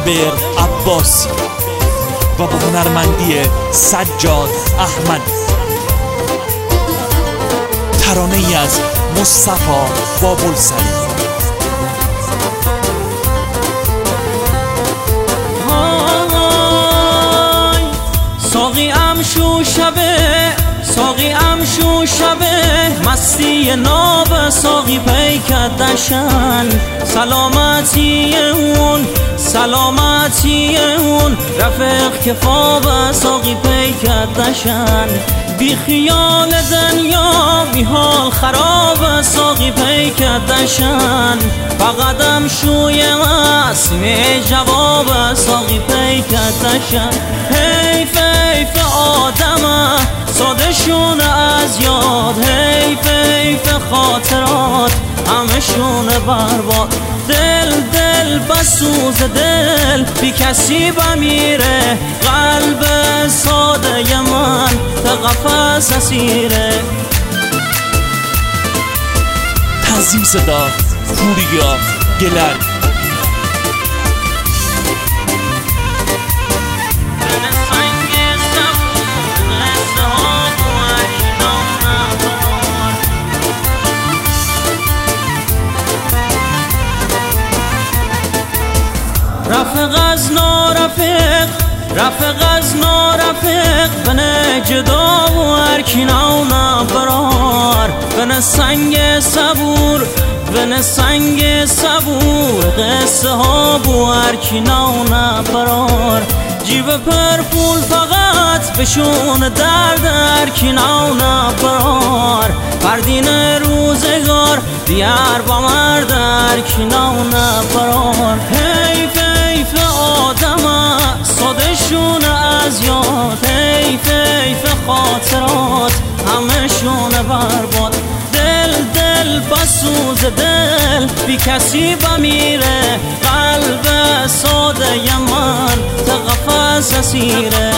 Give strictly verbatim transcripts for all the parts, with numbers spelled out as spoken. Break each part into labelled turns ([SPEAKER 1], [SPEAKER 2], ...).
[SPEAKER 1] جابر عباسی و با هنرمندی سجاد احمد. ترانه ای از مصطفی بابلسری.
[SPEAKER 2] ساقی امشو شبه ساقی امشو شبه مستی ناب ساقی پیکدشن سلامتی اون سلامتی اون رفیق که خواب ساقی پیکدشن بی خیال دنیا بی حال خراب ساقی پیکدشن فقط امشوی اسمی جواب ساقی پیکدشن. حیف حیف آدم ساده شون از یاد حیف حیف خاطرات همشون برباد دل دل بسوز دل بی کسی بمیره قلب ساده من تا قفس اسیره.
[SPEAKER 1] تنظیم صدا پوریا گلر.
[SPEAKER 2] رفق از نارفق رفق از نارفق بنه جدا و ارکینا و نبرار بنه سنگ صبور بنه سنگ صبور قصه ها بو ارکینا و نبرار جیب پرپول فقط بشون درد ارکینا و نبرار فردین روزگار دیار با مرد ارکینا و نبرار. حیف حیف آدم ساده شون از یاد حیف حیف خاطرات همشون برباد دل دل بسوز دل بی کسی بمیره قلب ساده من تا قفس اسیره.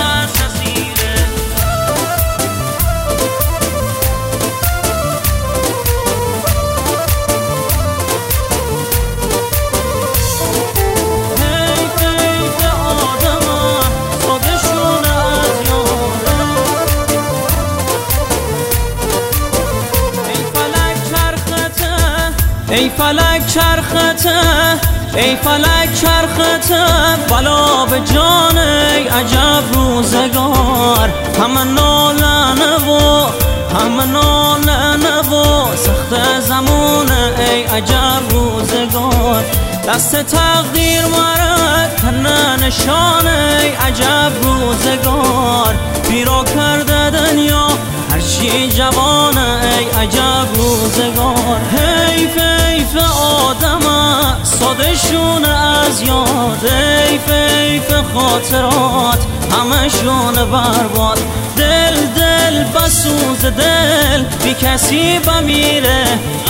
[SPEAKER 2] ای فلک چرخته ای فلک چرخته بلا به جان ای عجب روزگار همه نالنه و همه نالنه و سخت زمان ای عجب روزگار دست تقدیر مرد تنه نشان ای عجب روزگار پیرا کرده دنیا هرچی جوان ای عجب روزگار. حیف حیف آدم ساده شون از یاد حیف حیف خاطرات همشون برباد دل دل بسوز دل بی کسی بمیره